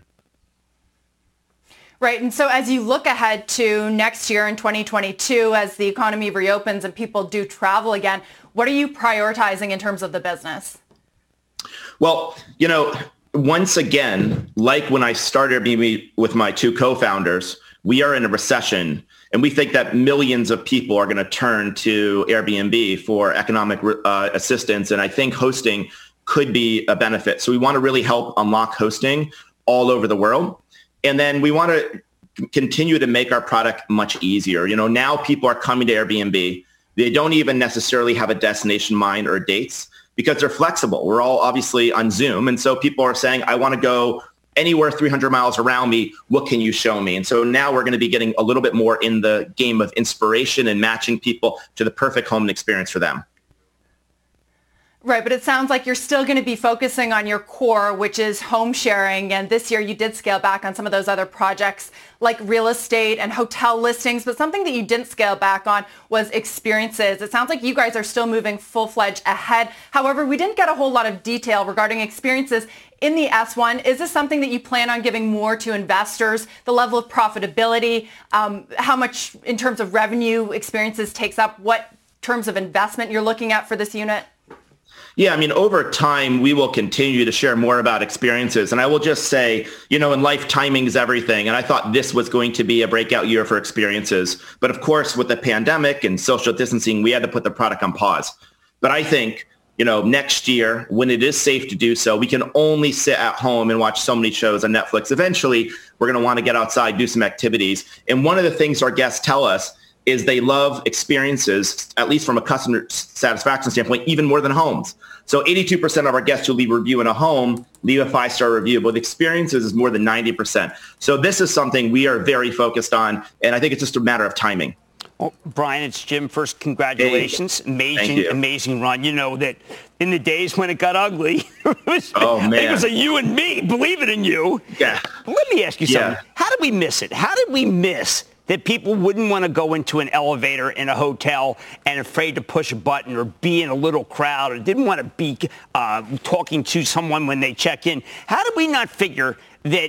Right. And so as you look ahead to next year in 2022, as the economy reopens and people do travel again, what are you prioritizing in terms of the business? Well, once again, like when I started Airbnb with my two co-founders, we are in a recession. And we think that millions of people are going to turn to Airbnb for economic assistance. And I think hosting could be a benefit. So we want to really help unlock hosting all over the world. And then we want to continue to make our product much easier. Now people are coming to Airbnb. They don't even necessarily have a destination in mind or dates because they're flexible. We're all obviously on Zoom. And so people are saying, I want to go anywhere 300 miles around me. What can you show me? And so now we're going to be getting a little bit more in the game of inspiration and matching people to the perfect home experience for them. Right, but it sounds like you're still going to be focusing on your core, which is home sharing. And this year you did scale back on some of those other projects like real estate and hotel listings. But something that you didn't scale back on was experiences. It sounds like you guys are still moving full-fledged ahead. However, we didn't get a whole lot of detail regarding experiences in the S1. Is this something that you plan on giving more to investors? The level of profitability, how much in terms of revenue experiences takes up, what terms of investment you're looking at for this unit? Yeah, I mean, over time, we will continue to share more about experiences. And I will just say, in life, timing is everything. And I thought this was going to be a breakout year for experiences. But of course, with the pandemic and social distancing, we had to put the product on pause. But I think, next year, when it is safe to do so, we can only sit at home and watch so many shows on Netflix. Eventually, we're going to want to get outside, do some activities. And one of the things our guests tell us is they love experiences, at least from a customer satisfaction standpoint, even more than homes. So 82% of our guests who leave a review in a home leave a 5-star review, but experiences is more than 90%. So this is something we are very focused on, and I think it's just a matter of timing. Well, Brian, it's Jim. First, congratulations. Hey. Amazing run. You know that in the days when it got ugly, it was a you and me, believe it in you. Yeah. Let me ask you something. How did we miss it? How did we miss that people wouldn't want to go into an elevator in a hotel and afraid to push a button or be in a little crowd or didn't want to be talking to someone when they check in? How did we not figure that,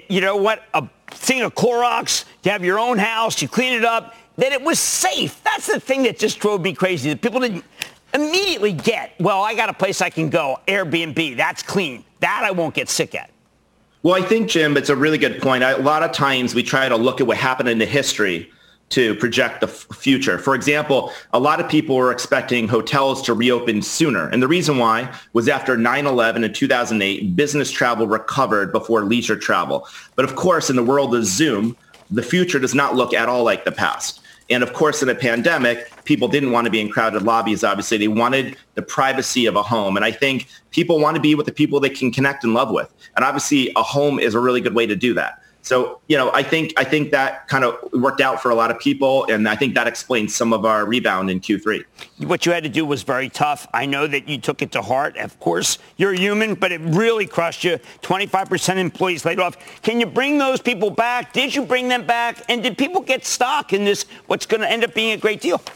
a thing of Clorox, you have your own house, you clean it up, that it was safe? That's the thing that just drove me crazy, that people didn't immediately get, well, I got a place I can go, Airbnb, that's clean. That I won't get sick at. Well, I think, Jim, it's a really good point. A lot of times we try to look at what happened in the history to project the future. For example, a lot of people were expecting hotels to reopen sooner. And the reason why was after 9/11 in 2008, business travel recovered before leisure travel. But of course, in the world of Zoom, the future does not look at all like the past. And of course, in a pandemic, people didn't want to be in crowded lobbies. Obviously, they wanted the privacy of a home. And I think people want to be with the people they can connect and love with. And obviously, a home is a really good way to do that. So, I think that kind of worked out for a lot of people. And I think that explains some of our rebound in Q3. What you had to do was very tough. I know that you took it to heart. Of course, you're human, but it really crushed you. 25% employees laid off. Can you bring those people back? Did you bring them back? And did people get stock in this, what's going to end up being a great deal?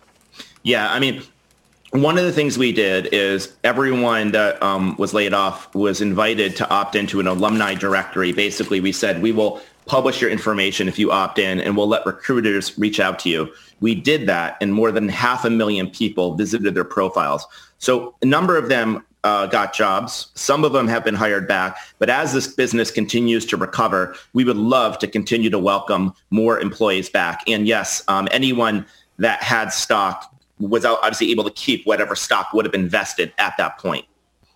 Yeah, I mean, one of the things we did is everyone that was laid off was invited to opt into an alumni directory. Basically, we said, we will publish your information if you opt in, and we'll let recruiters reach out to you. We did that, and more than 500,000 people visited their profiles. So a number of them got jobs. Some of them have been hired back. But as this business continues to recover, we would love to continue to welcome more employees back. And yes, anyone that had stock was obviously able to keep whatever stock would have invested at that point.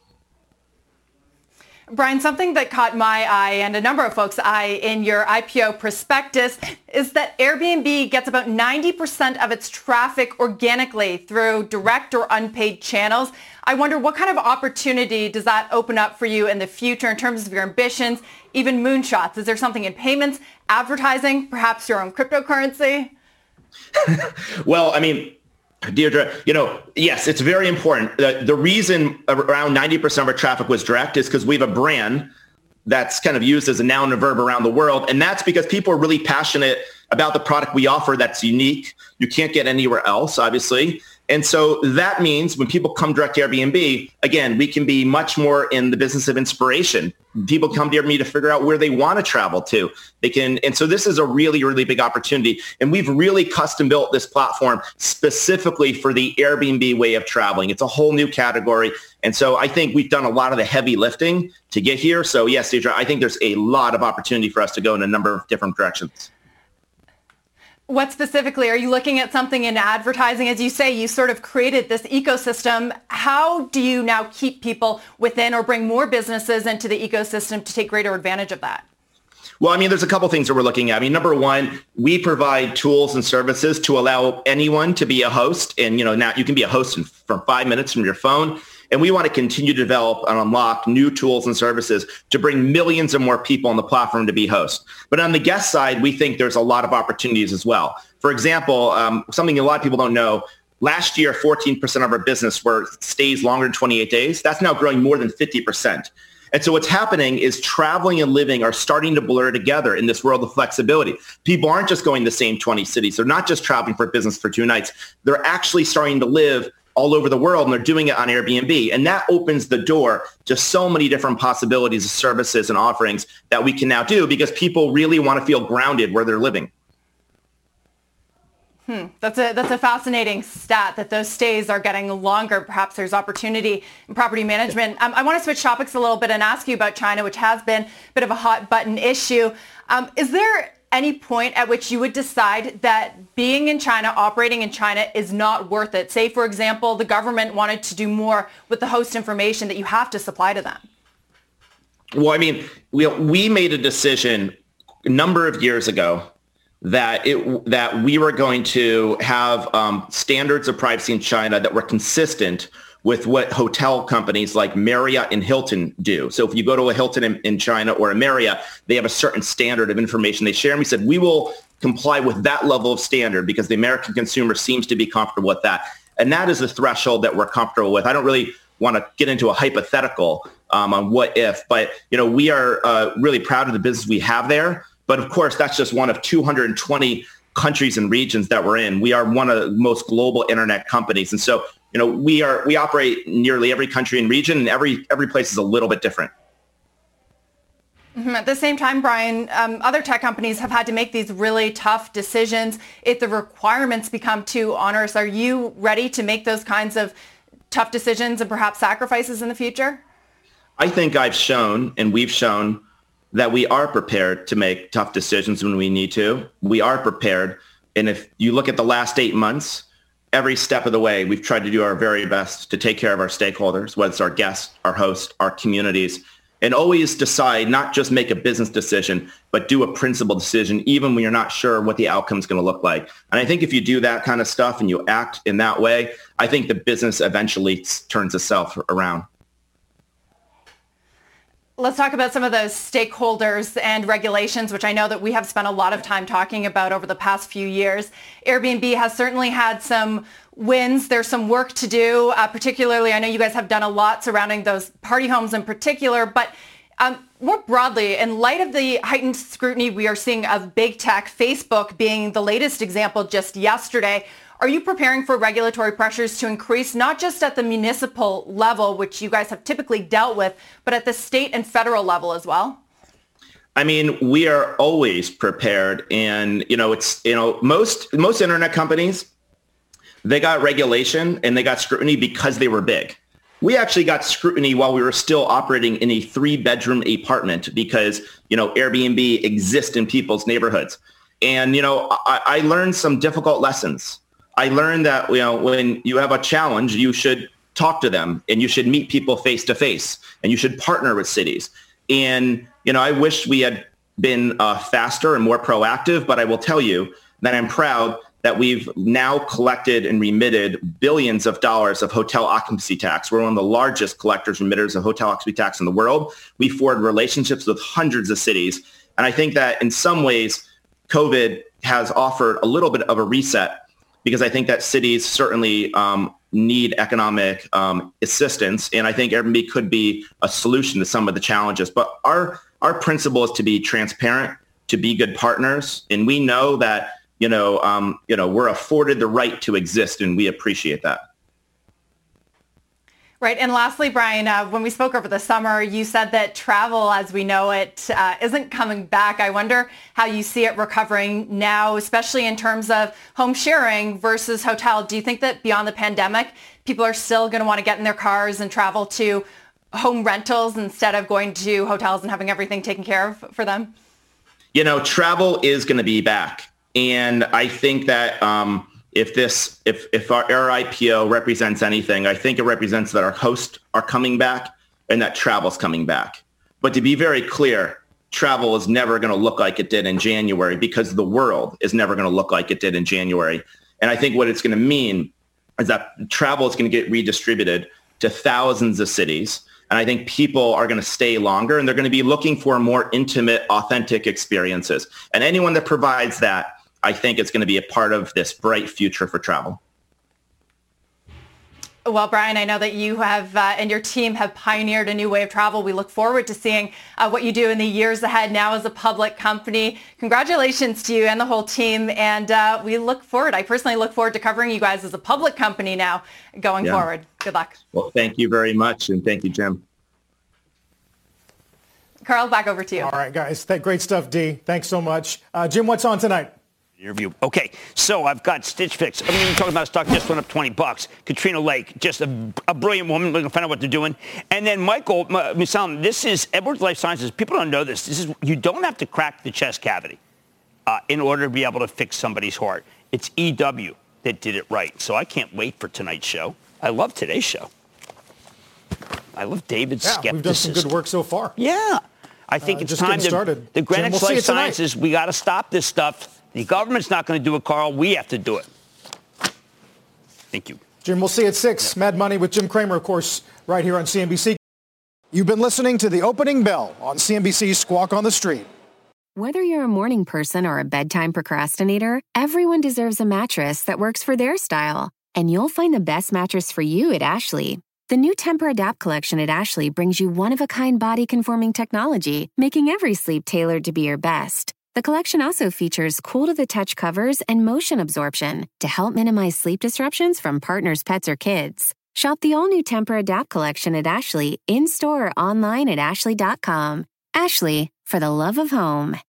Brian, something that caught my eye and a number of folks' eye in your IPO prospectus is that Airbnb gets about 90% of its traffic organically through direct or unpaid channels. I wonder, what kind of opportunity does that open up for you in the future in terms of your ambitions, even moonshots? Is there something in payments, advertising, perhaps your own cryptocurrency? Well, I mean, Deirdre, yes, it's very important. The reason around 90% of our traffic was direct is because we have a brand that's kind of used as a noun and a verb around the world. And that's because people are really passionate about the product we offer that's unique. You can't get anywhere else, obviously. And so that means when people come direct to Airbnb, again, we can be much more in the business of inspiration. People come to Airbnb to figure out where they want to travel to. They can, and so this is a really, really big opportunity. And we've really custom built this platform specifically for the Airbnb way of traveling. It's a whole new category. And so I think we've done a lot of the heavy lifting to get here. So yes, Deidre, I think there's a lot of opportunity for us to go in a number of different directions. What specifically, are you looking at something in advertising? As you say, you sort of created this ecosystem. How do you now keep people within or bring more businesses into the ecosystem to take greater advantage of that? Well, I mean, there's a couple things that we're looking at. I mean, number one, we provide tools and services to allow anyone to be a host. And, now you can be a host from 5 minutes from your phone. And we want to continue to develop and unlock new tools and services to bring millions of more people on the platform to be hosts. But on the guest side, we think there's a lot of opportunities as well. For example, something a lot of people don't know, last year, 14% of our business were stays longer than 28 days. That's now growing more than 50%. And so what's happening is traveling and living are starting to blur together in this world of flexibility. People aren't just going to the same 20 cities. They're not just traveling for business for 2 nights. They're actually starting to live all over the world, and they're doing it on Airbnb. And that opens the door to so many different possibilities of services and offerings that we can now do because people really want to feel grounded where they're living. That's a fascinating stat that those stays are getting longer. Perhaps there's opportunity in property management. I want to switch topics a little bit and ask you about China, which has been a bit of a hot button issue. Is there any point at which you would decide that being in China, operating in China is not worth it? Say, for example, the government wanted to do more with the host information that you have to supply to them. Well, I mean, we made a decision a number of years ago that we were going to have standards of privacy in China that were consistent with what hotel companies like Marriott and Hilton do. So if you go to a Hilton in China or a Marriott, they have a certain standard of information they share. And we said, we will comply with that level of standard because the American consumer seems to be comfortable with that. And that is the threshold that we're comfortable with. I don't really want to get into a hypothetical on what if, but we are really proud of the business we have there. But of course, that's just one of 220 countries and regions that we're in. We are one of the most global internet companies. And so we operate in nearly every country and region, and every place is a little bit different. At the same time, Brian, other tech companies have had to make these really tough decisions if the requirements become too onerous. Are you ready to make those kinds of tough decisions and perhaps sacrifices in the future? I think I've shown, and we've shown, that we are prepared to make tough decisions when we need to. We are prepared. And if you look at the last 8 months, every step of the way, we've tried to do our very best to take care of our stakeholders, whether it's our guests, our hosts, our communities, and always decide, not just make a business decision, but do a principled decision, even when you're not sure what the outcome is going to look like. And I think if you do that kind of stuff and you act in that way, I think the business eventually turns itself around. Let's talk about some of those stakeholders and regulations, which I know that we have spent a lot of time talking about over the past few years. Airbnb has certainly had some wins. There's some work to do, particularly I know you guys have done a lot surrounding those party homes in particular, but more broadly, in light of the heightened scrutiny we are seeing of big tech, Facebook being the latest example just yesterday, are you preparing for regulatory pressures to increase not just at the municipal level, which you guys have typically dealt with, but at the state and federal level as well? I mean, we are always prepared. And, most internet companies, they got regulation and they got scrutiny because they were big. We actually got scrutiny while we were still operating in a 3-bedroom apartment because, Airbnb exists in people's neighborhoods. And, I learned some difficult lessons. I learned that, when you have a challenge, you should talk to them and you should meet people face to face and you should partner with cities. And, I wish we had been faster and more proactive, but I will tell you that I'm proud that we've now collected and remitted billions of dollars of hotel occupancy tax. We're one of the largest collectors and remitters of hotel occupancy tax in the world. We forged relationships with hundreds of cities. And I think that in some ways, COVID has offered a little bit of a reset because I think that cities certainly need economic assistance. And I think Airbnb could be a solution to some of the challenges. But our Our principle is to be transparent, to be good partners. And we know that, we're afforded the right to exist, and we appreciate that. Right. And lastly, Brian, when we spoke over the summer, you said that travel as we know it isn't coming back. I wonder how you see it recovering now, especially in terms of home sharing versus hotel. Do you think that beyond the pandemic, people are still going to want to get in their cars and travel to home rentals instead of going to hotels and having everything taken care of for them? Travel is going to be back. And I think that if our IPO represents anything, I think it represents that our hosts are coming back and that travel's coming back. But to be very clear, travel is never going to look like it did in January because the world is never going to look like it did in January. And I think what it's going to mean is that travel is going to get redistributed to thousands of cities. And I think people are going to stay longer and they're going to be looking for more intimate, authentic experiences. And anyone that provides that, I think it's going to be a part of this bright future for travel. Well, Brian, I know that you have and your team have pioneered a new way of travel. We look forward to seeing what you do in the years ahead now as a public company. Congratulations to you and the whole team. And we look forward. I personally look forward to covering you guys as a public company now going forward. Good luck. Well, thank you very much. And thank you, Jim. Carl, back over to you. All right, guys. Great stuff, Dee. Thanks so much. Jim, what's on tonight? Interview. Okay, so I've got Stitch Fix. I mean, we're talking about stock just went up $20. Katrina Lake, just a brilliant woman. We're going to find out what they're doing. And then Michael Mussallem, this is Edwards Lifesciences. People don't know this. You don't have to crack the chest cavity in order to be able to fix somebody's heart. It's EW that did it right. So I can't wait for tonight's show. I love today's show. I love David's skepticism. We've done some good work so far. Yeah. I think it's time to the Greenwich Life Sciences. We got to stop this stuff. The government's not going to do it, Carl. We have to do it. Thank you. Jim, we'll see you at 6. Mad Money with Jim Cramer, of course, right here on CNBC. You've been listening to The Opening Bell on CNBC's Squawk on the Street. Whether you're a morning person or a bedtime procrastinator, everyone deserves a mattress that works for their style. And you'll find the best mattress for you at Ashley. The new Tempur-Adapt collection at Ashley brings you one-of-a-kind body-conforming technology, making every sleep tailored to be your best. The collection also features cool-to-the-touch covers and motion absorption to help minimize sleep disruptions from partners, pets, or kids. Shop the all-new Tempur-Adapt collection at Ashley in-store or online at ashley.com. Ashley, for the love of home.